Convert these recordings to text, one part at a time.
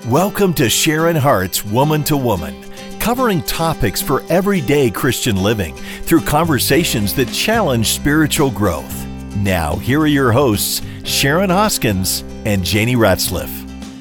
Welcome to Sharing Hearts Woman to Woman, covering topics for everyday Christian living through conversations that challenge spiritual growth. Now, here are your hosts, Sharon Hoskins and Janie Ratzliff.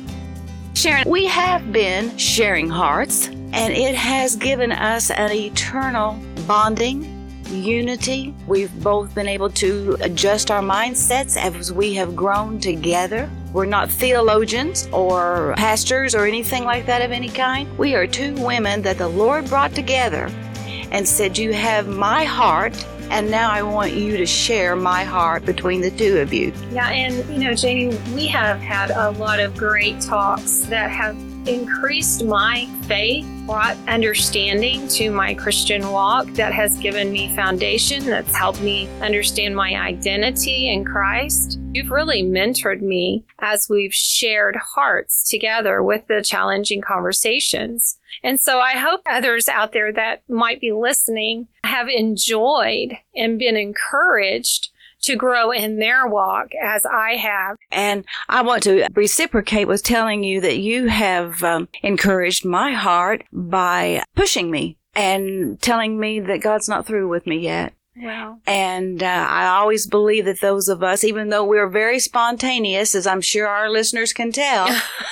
Sharon, we have been sharing hearts, and it has given us an eternal bonding, unity. We've both been able to adjust our mindsets as we have grown together. We're not theologians or pastors or anything like that of any kind. We are two women that the Lord brought together and said, you have my heart, and now I want you to share my heart between the two of you. Yeah, and Janie, we have had a lot of great talks that have increased my faith, brought understanding to my Christian walk, that has given me foundation, that's helped me understand my identity in Christ. You've really mentored me as we've shared hearts together with the challenging conversations. And so I hope others out there that might be listening have enjoyed and been encouraged to grow in their walk as I have. And I want to reciprocate with telling you that you have encouraged my heart by pushing me and telling me that God's not through with me yet. Wow. And I always believe that those of us, even though we're very spontaneous, as I'm sure our listeners can tell,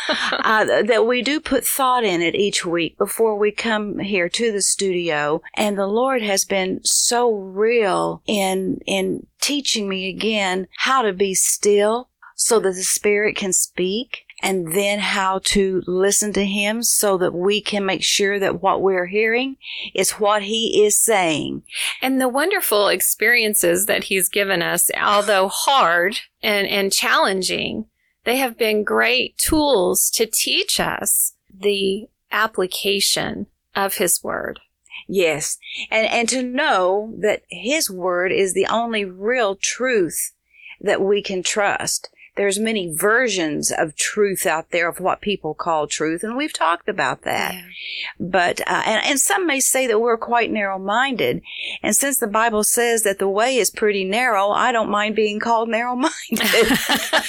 that we do put thought in it each week before we come here to the studio. And the Lord has been so real in teaching me again how to be still so that the Spirit can speak, and then how to listen to Him so that we can make sure that what we're hearing is what He is saying. And the wonderful experiences that He's given us, although hard and challenging, they have been great tools to teach us the application of His Word. Yes, and to know that His Word is the only real truth that we can trust. There's many versions of truth out there of what people call truth, and we've talked about that. Yeah. But and some may say that we're quite narrow-minded, and since the Bible says that the way is pretty narrow, I don't mind being called narrow-minded.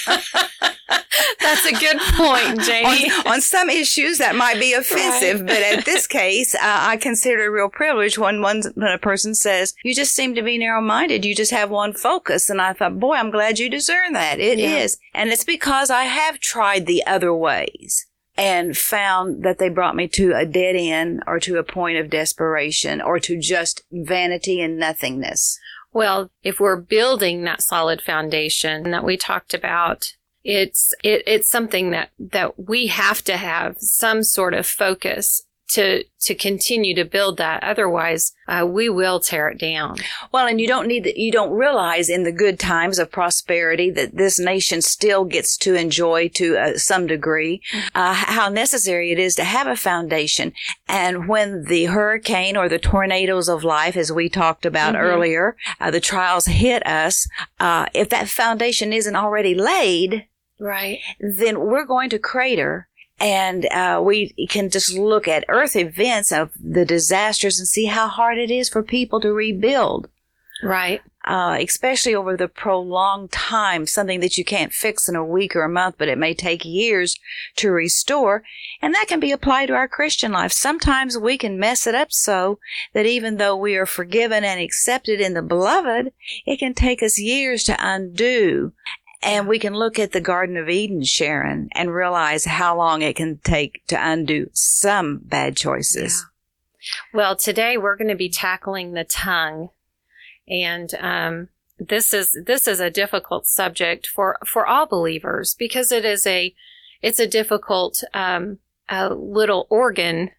That's a good point, Janie. On some issues, that might be offensive, right. But at this case, I consider it a real privilege when a person says, you just seem to be narrow-minded, you just have one focus. And I thought, boy, I'm glad you discern that. It is. And it's because I have tried the other ways and found that they brought me to a dead end or to a point of desperation or to just vanity and nothingness. Well, if we're building that solid foundation that we talked about, it's something that we have to have some sort of focus to continue to build that. Otherwise, we will tear it down. Well, and you don't realize in the good times of prosperity that this nation still gets to enjoy to some degree, how necessary it is to have a foundation. And when the hurricane or the tornadoes of life, as we talked about earlier, the trials hit us, if that foundation isn't already laid, right, then we're going to crater. And we can just look at earth events of the disasters and see how hard it is for people to rebuild. Right. Especially over the prolonged time, something that you can't fix in a week or a month, but it may take years to restore. And that can be applied to our Christian life. Sometimes we can mess it up so that even though we are forgiven and accepted in the beloved, it can take us years to undo. And we can look at the Garden of Eden, Sharon, and realize how long it can take to undo some bad choices. Yeah. Well, today we're going to be tackling the tongue. And this is a difficult subject for all believers because it's a difficult little organ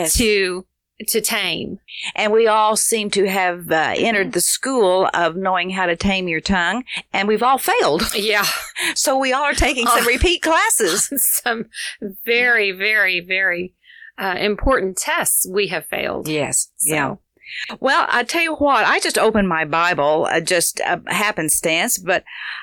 to tame. And we all seem to have entered the school of knowing how to tame your tongue, and we've all failed. Yeah. So we all are taking some repeat classes. Some very, very, very important tests we have failed. Yes. So. Yeah. Well, I tell you what, I just opened my Bible, just happenstance, but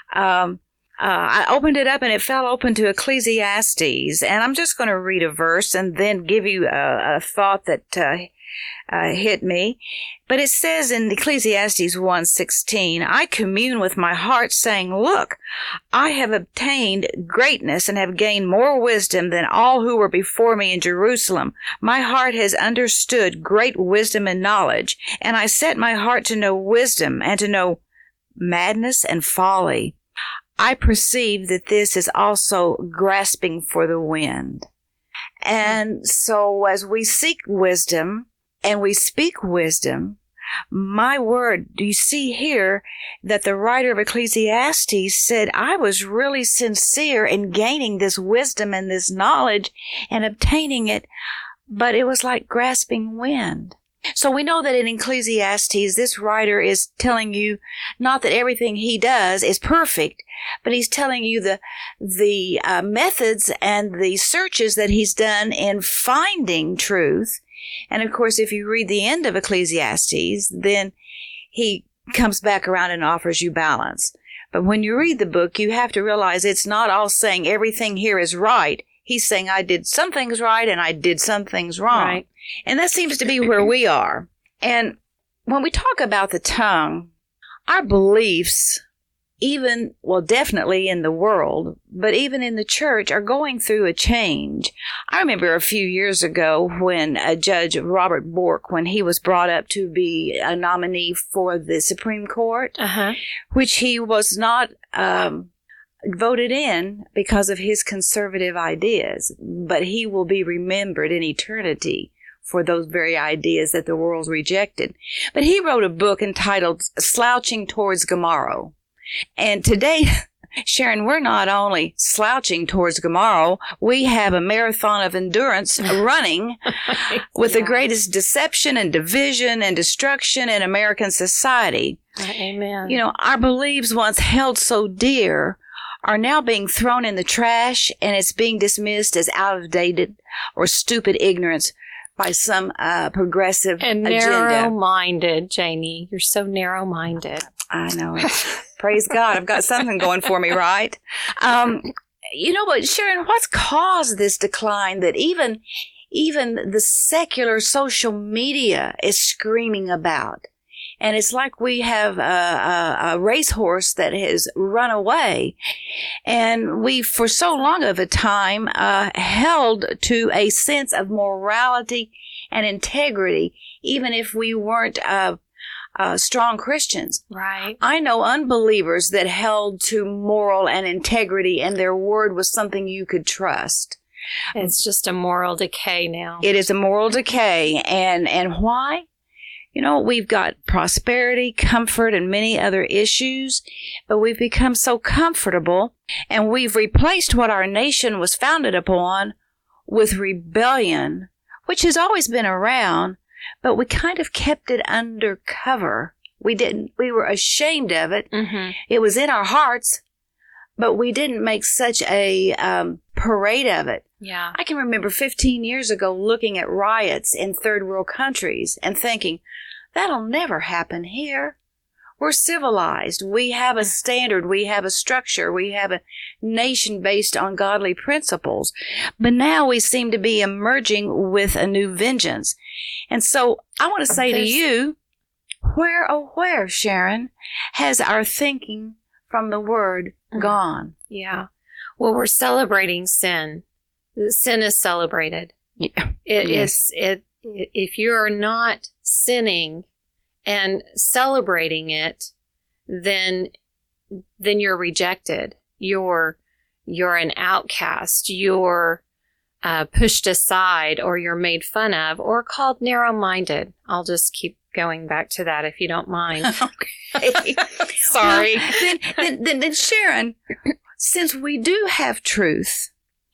I opened it up and it fell open to Ecclesiastes, and I'm just going to read a verse and then give you a thought that hit me. But it says in Ecclesiastes 1:16, I commune with my heart, saying, look, I have obtained greatness and have gained more wisdom than all who were before me in Jerusalem. My heart has understood great wisdom and knowledge, and I set my heart to know wisdom and to know madness and folly. I perceive that this is also grasping for the wind. And so as we seek wisdom and we speak wisdom, my word, do you see here that the writer of Ecclesiastes said, I was really sincere in gaining this wisdom and this knowledge and obtaining it, but it was like grasping wind. So we know that in Ecclesiastes, this writer is telling you not that everything he does is perfect, but he's telling you the methods and the searches that he's done in finding truth. And of course, if you read the end of Ecclesiastes, then he comes back around and offers you balance. But when you read the book, you have to realize it's not all saying everything here is right. He's saying I did some things right and I did some things wrong. Right. And that seems to be where we are. And when we talk about the tongue, our beliefs, definitely in the world, but even in the church, are going through a change. I remember a few years ago when Judge Robert Bork, when he was brought up to be a nominee for the Supreme Court, which he was not voted in because of his conservative ideas, but he will be remembered in eternity for those very ideas that the world's rejected. But he wrote a book entitled Slouching Towards Tomorrow. And today, Sharon, we're not only slouching towards tomorrow, we have a marathon of endurance running with the greatest deception and division and destruction in American society. Amen. You know, our beliefs once held so dear are now being thrown in the trash, and it's being dismissed as outdated or stupid ignorance by some progressive and agenda. Narrow-minded, Janie. You're so narrow-minded. I know it. Praise God. I've got something going for me, right? You know what, Sharon, what's caused this decline that even the secular social media is screaming about? And it's like we have a racehorse that has run away. And we, for so long of a time, held to a sense of morality and integrity, even if we weren't strong Christians. Right. I know unbelievers that held to moral and integrity, and their word was something you could trust. It's just a moral decay now. It is a moral decay. And why? You know, we've got prosperity, comfort, and many other issues, but we've become so comfortable, and we've replaced what our nation was founded upon with rebellion, which has always been around, but we kind of kept it under cover. We were ashamed of it. Mm-hmm. It was in our hearts, but we didn't make such a parade of it. Yeah. I can remember 15 years ago looking at riots in third world countries and thinking, that'll never happen here. We're civilized. We have a standard. We have a structure. We have a nation based on godly principles. But now we seem to be emerging with a new vengeance. And so I want to say to you, where, oh where, Sharon, has our thinking from the Word gone? Yeah. Well, we're celebrating sin. Sin is celebrated. Yeah. If you're not sinning and celebrating it, then you're rejected. You're an outcast. You're pushed aside, or you're made fun of, or called narrow-minded. I'll just keep going back to that if you don't mind. Okay. Sorry. Well, then Sharon, since we do have truth,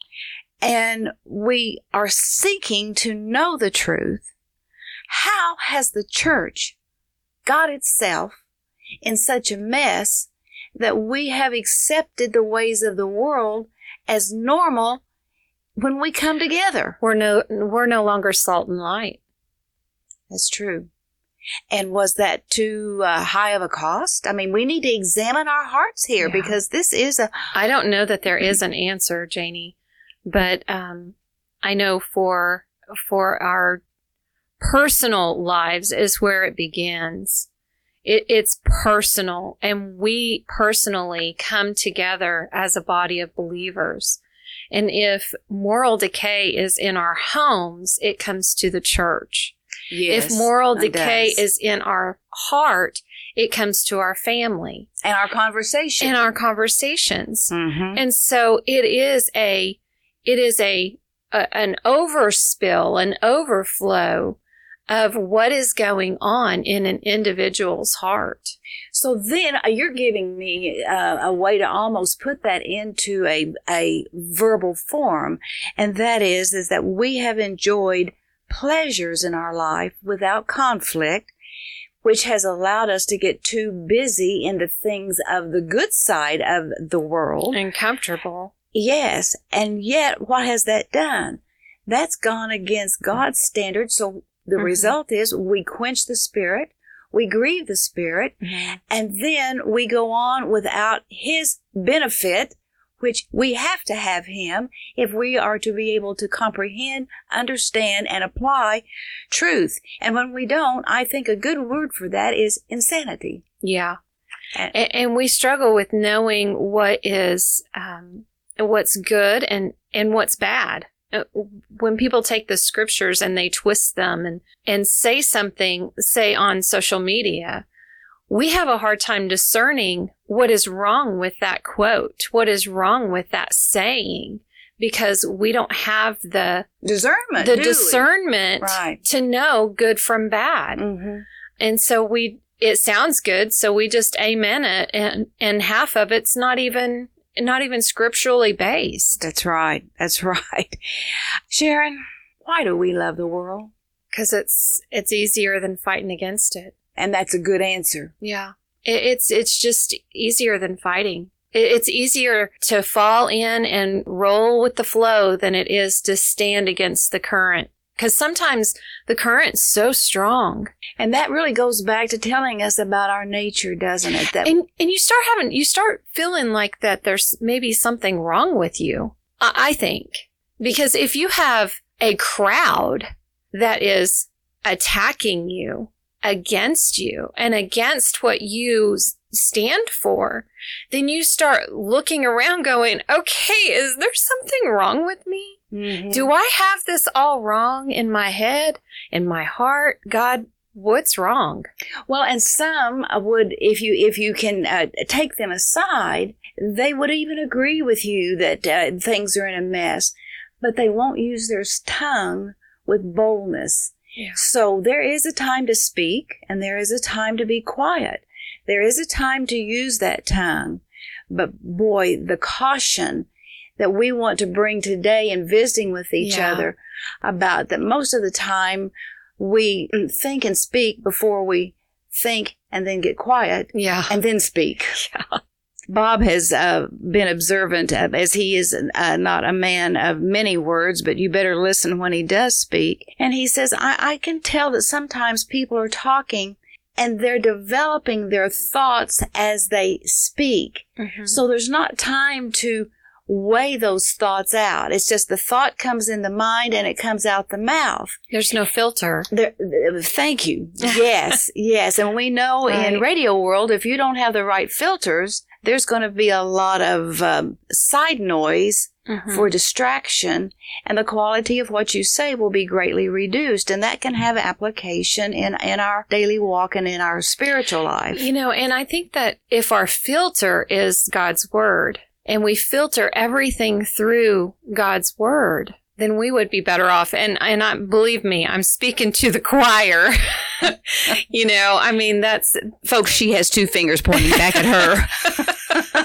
and we are seeking to know the truth, how has the church got itself in such a mess that we have accepted the ways of the world as normal when we come together? We're no longer salt and light. That's true. And was that too high of a cost? I mean, we need to examine our hearts here, because this is I don't know that there is an answer, Janie. But I know for our personal lives is where it begins. It's personal, and we personally come together as a body of believers. And if moral decay is in our homes, it comes to the church. Yes, if moral decay is in our heart, it comes to our family. And our conversation. And our conversations. Mm-hmm. And so it is an overspill, an overflow of what is going on in an individual's heart. So then you're giving me a way to almost put that into a verbal form, and that is that we have enjoyed pleasures in our life without conflict, which has allowed us to get too busy in the things of the good side of the world. And comfortable. Yes, and yet what has that done? That's gone against God's standards, so the result is we quench the Spirit, we grieve the Spirit, and then we go on without His benefit, which we have to have Him if we are to be able to comprehend, understand, and apply truth. And when we don't, I think a good word for that is insanity. Yeah. And we struggle with knowing what is, what's good and what's bad. When people take the scriptures and they twist them and say something, say on social media, we have a hard time discerning what is wrong with that quote, what is wrong with that saying, because we don't have the discernment, right, to know good from bad. Mm-hmm. And so it sounds good, so we just amen it, and half of it's not even scripturally based. That's right. Sharon, why do we love the world? Because it's easier than fighting against it. And that's a good answer. Yeah. It's just easier than fighting. It's easier to fall in and roll with the flow than it is to stand against the current. Because sometimes the current's so strong. And that really goes back to telling us about our nature, doesn't it? And you start feeling like that there's maybe something wrong with you, I think. Because if you have a crowd that is attacking you, against you, and against what you stand for, then you start looking around going, okay, is there something wrong with me? Mm-hmm. Do I have this all wrong in my head, in my heart? God, what's wrong? Well, and some would, if you can take them aside, they would even agree with you that things are in a mess, but they won't use their tongue with boldness. Yeah. So there is a time to speak, and there is a time to be quiet. There is a time to use that tongue. But boy, the caution that we want to bring today in visiting with each other about that most of the time we think and speak before we think and then get quiet and then speak. Yeah. Bob has been observant as he is not a man of many words, but you better listen when he does speak. And he says, I can tell that sometimes people are talking and they're developing their thoughts as they speak. Mm-hmm. So there's not time to weigh those thoughts out. It's just the thought comes in the mind and it comes out the mouth. There's no filter. Thank you. Yes, yes. And we know in radio world, if you don't have the right filters, there's going to be a lot of side noise for distraction, and the quality of what you say will be greatly reduced, and that can have application in our daily walk and in our spiritual life. You know, and I think that if our filter is God's Word, and we filter everything through God's Word, then we would be better off. And believe me, I'm speaking to the choir. You know, I mean, folks, she has two fingers pointing back at her.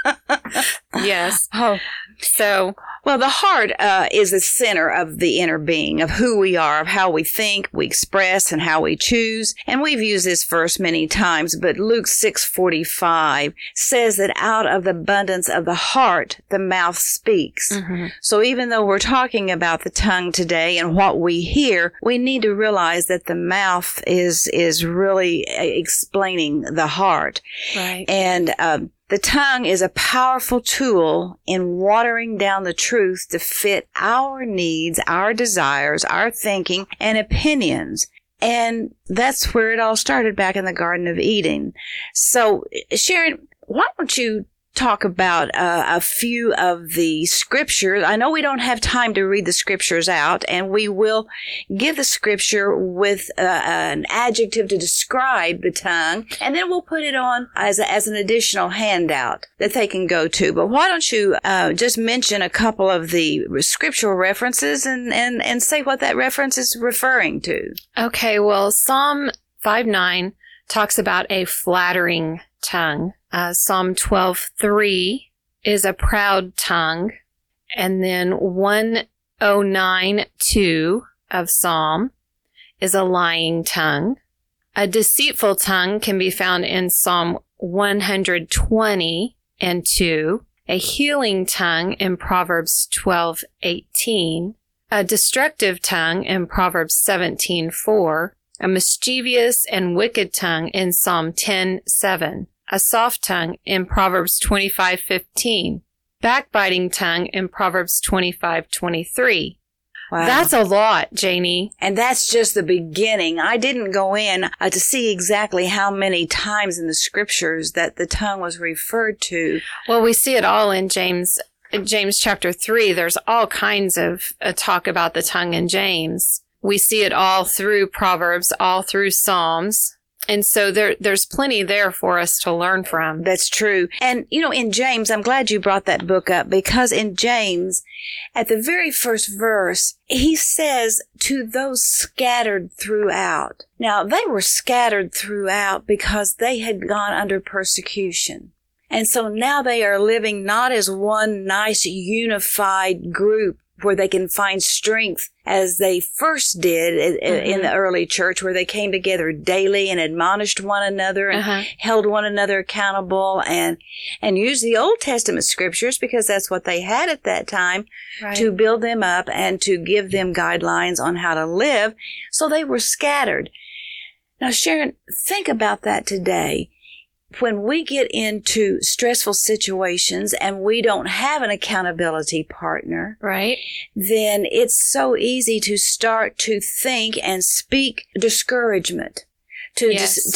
Yes. Oh. So, well, the heart is the center of the inner being, of who we are, of how we think, we express, and how we choose. And we've used this verse many times, but Luke 6:45 says that out of the abundance of the heart, the mouth speaks. Mm-hmm. So even though we're talking about the tongue today and what we hear, we need to realize that the mouth is really explaining the heart. Right. And The tongue is a powerful tool in watering down the truth to fit our needs, our desires, our thinking, and opinions. And that's where it all started back in the Garden of Eden. So, Sharon, why don't you talk about a few of the scriptures? I know we don't have time to read the scriptures out, and we will give the scripture with an adjective to describe the tongue, and then we'll put it on as an additional handout that they can go to. But why don't you just mention a couple of the scriptural references and say what that reference is referring to? Okay, well, Psalm 5:9 talks about a flattering tongue. Psalm 12:3 is a proud tongue. And then 109:2 of Psalm is a lying tongue. A deceitful tongue can be found in Psalm 120:2. A healing tongue in Proverbs 12:18. A destructive tongue in Proverbs 17:4. A mischievous and wicked tongue in Psalm 10:7. A soft tongue in Proverbs 25:15. Backbiting tongue in Proverbs 25:23. Wow. That's a lot, Janie. And that's just the beginning. I didn't go in to see exactly how many times in the scriptures that the tongue was referred to. Well, we see it all in James chapter 3. There's all kinds of talk about the tongue in James. We see it all through Proverbs, all through Psalms. And so there's plenty there for us to learn from. That's true. And, in James, I'm glad you brought that book up, because in James, at the very first verse, he says, to those scattered throughout. Now, they were scattered throughout because they had gone under persecution. And so now they are living not as one nice unified group where they can find strength as they first did in the early church, where they came together daily and admonished one another and held one another accountable and used the Old Testament scriptures, because that's what they had at that time, to build them up and to give them guidelines on how to live. So they were scattered. Now, Sharon, think about that today. When we get into stressful situations and we don't have an accountability partner, right, then it's so easy to start to think and speak discouragement, to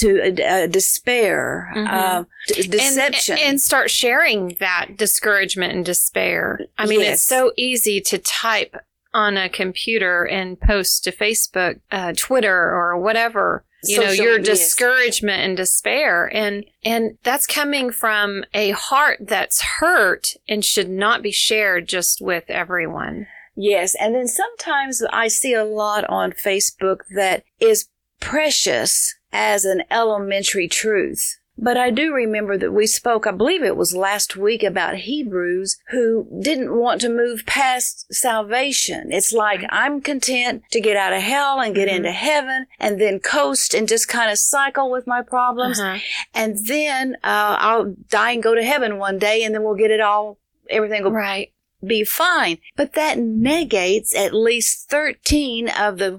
despair, deception. And start sharing that discouragement and despair. I mean, It's so easy to type on a computer and post to Facebook, Twitter, or whatever. Your discouragement and despair. And that's coming from a heart that's hurt and should not be shared just with everyone. Yes. And then sometimes I see a lot on Facebook that is precious as an elementary truth. But I do remember that we spoke, I believe it was last week, about Hebrews who didn't want to move past salvation. It's like, I'm content to get out of hell and get into heaven and then coast and just kind of cycle with my problems. And then I'll die and go to heaven one day, and then we'll get it all, everything will be fine. But that negates at least 13 of the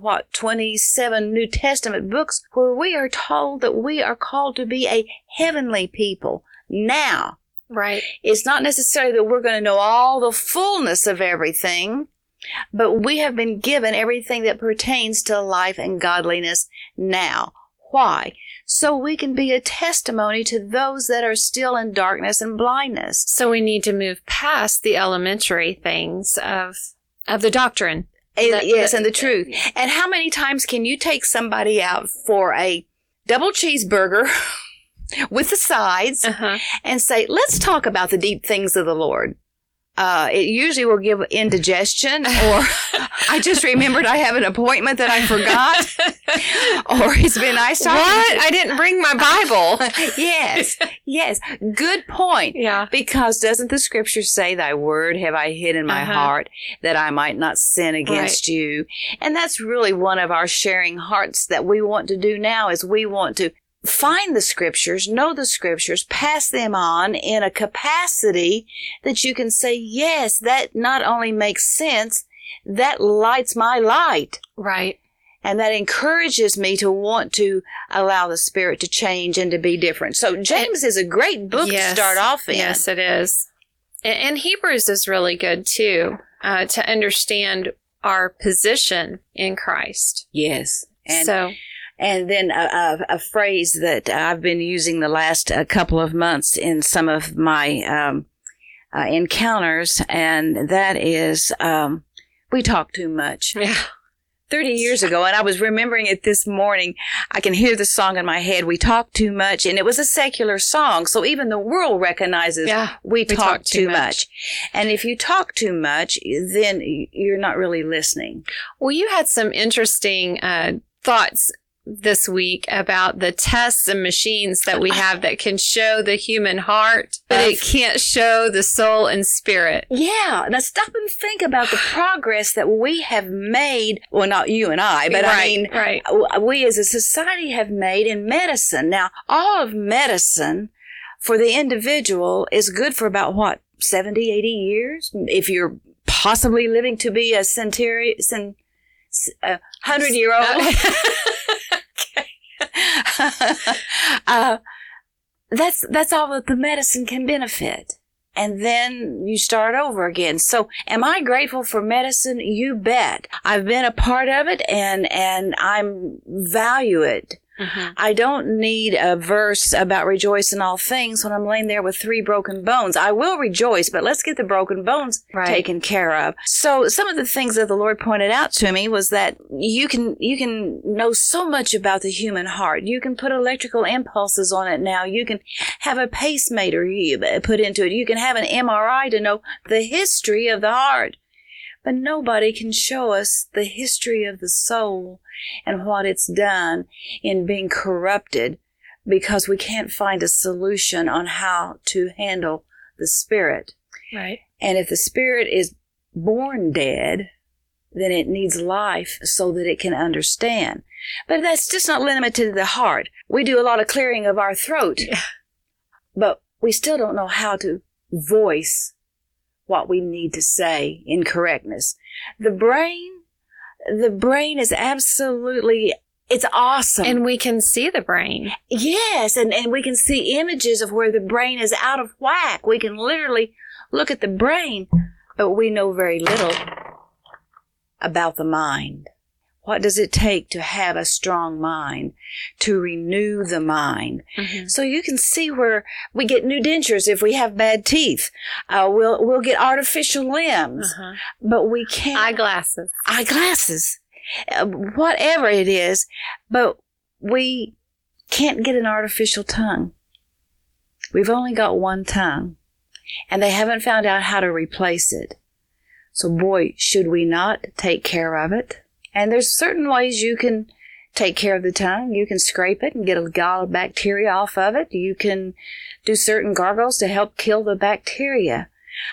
27 New Testament books where we are told that we are called to be a heavenly people now. Right. It's not necessarily that we're going to know all the fullness of everything, but we have been given everything that pertains to life and godliness now. Why? So we can be a testimony to those that are still in darkness and blindness. So we need to move past the elementary things of the doctrine. And the truth. And how many times can you take somebody out for a double cheeseburger with the sides and say, let's talk about the deep things of the Lord? It usually will give indigestion, or I just remembered I have an appointment that I forgot, or it's been nice talking. What? I didn't bring my Bible. Yes. Good point. Yeah. Because doesn't the scripture say, thy word have I hid in my heart that I might not sin against you? And that's really one of our sharing hearts that we want to do now, is we want to find the scriptures, know the scriptures, pass them on in a capacity that you can say, yes, that not only makes sense, that lights my light. Right. And that encourages me to want to allow the Spirit to change and to be different. So James is a great book to start off in. Yes, it is. And Hebrews is really good, too, to understand our position in Christ. Yes. And then a phrase that I've been using the last couple of months in some of my encounters, and that is, we talk too much. Yeah. 30 years ago, and I was remembering it this morning. I can hear the song in my head, We Talk Too Much, and it was a secular song, so even the world recognizes we talk too much. And if you talk too much, then you're not really listening. Well, you had some interesting thoughts this week about the tests and machines that we have that can show the human heart, but it can't show the soul and spirit. Yeah. Now stop and think about the progress that we have made. Well, not you and I, but we as a society have made in medicine. Now, all of medicine for the individual is good for about 70, 80 years? If you're possibly living to be a 100-year-old. That's all that the medicine can benefit. And then you start over again. So am I grateful for medicine? You bet. I've been a part of it and I value it. Mm-hmm. I don't need a verse about rejoice in all things when I'm laying there with 3 broken bones. I will rejoice, but let's get the broken bones taken care of. So some of the things that the Lord pointed out to me was that you can know so much about the human heart. You can put electrical impulses on it now. You can have a pacemaker put into it. You can have an MRI to know the history of the heart. But nobody can show us the history of the soul and what it's done in being corrupted, because we can't find a solution on how to handle the spirit. Right. And if the spirit is born dead, then it needs life so that it can understand. But that's just not limited to the heart. We do a lot of clearing of our throat, but we still don't know how to voice what we need to say in correctness. The brain is absolutely, it's awesome. And we can see the brain. Yes, and we can see images of where the brain is out of whack. We can literally look at the brain, but we know very little about the mind. What does it take to have a strong mind, to renew the mind? Mm-hmm. So you can see where we get new dentures if we have bad teeth. We'll get artificial limbs, but we can't. Eyeglasses. Whatever it is, but we can't get an artificial tongue. We've only got one tongue, and they haven't found out how to replace it. So boy, should we not take care of it? And there's certain ways you can take care of the tongue. You can scrape it and get a lot of bacteria off of it. You can do certain gargles to help kill the bacteria.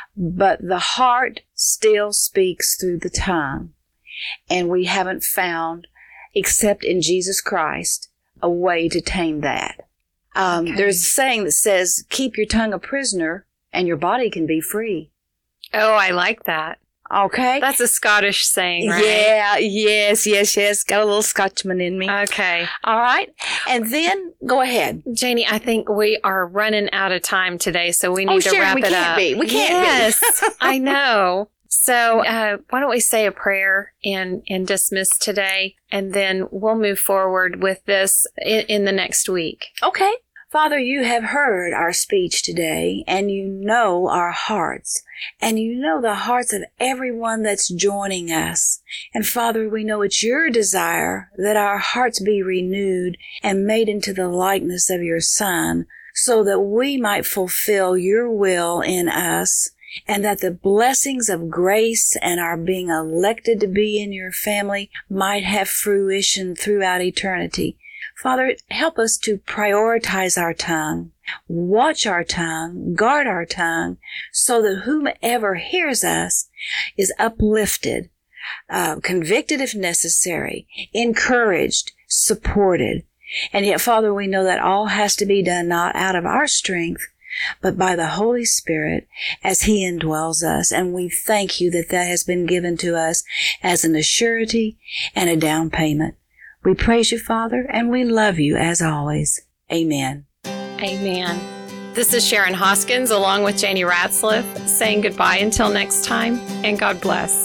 But the heart still speaks through the tongue. And we haven't found, except in Jesus Christ, a way to tame that. There's a saying that says, keep your tongue a prisoner and your body can be free. Oh, I like that. Okay. That's a Scottish saying, right? Yeah, yes. Got a little Scotchman in me. Okay. All right. And then, go ahead. Janie, I think we are running out of time today, so we need to wrap it up. We can't be. Yes, I know. So why don't we say a prayer and dismiss today, and then we'll move forward with this in the next week. Okay. Father, you have heard our speech today, and you know our hearts, and you know the hearts of everyone that's joining us. And Father, we know it's your desire that our hearts be renewed and made into the likeness of your Son, so that we might fulfill your will in us, and that the blessings of grace and our being elected to be in your family might have fruition throughout eternity. Father, help us to prioritize our tongue, watch our tongue, guard our tongue, so that whomever hears us is uplifted, convicted if necessary, encouraged, supported. And yet, Father, we know that all has to be done not out of our strength, but by the Holy Spirit as He indwells us. And we thank You that has been given to us as an assurity and a down payment. We praise You, Father, and we love You as always. Amen. Amen. This is Sharon Hoskins along with Janie Ratzliff saying goodbye until next time, and God bless.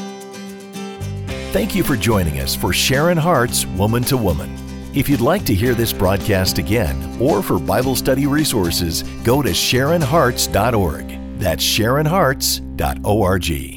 Thank you for joining us for Sharon Hart's Woman to Woman. If you'd like to hear this broadcast again or for Bible study resources, go to SharonHarts.org. That's SharonHarts.org.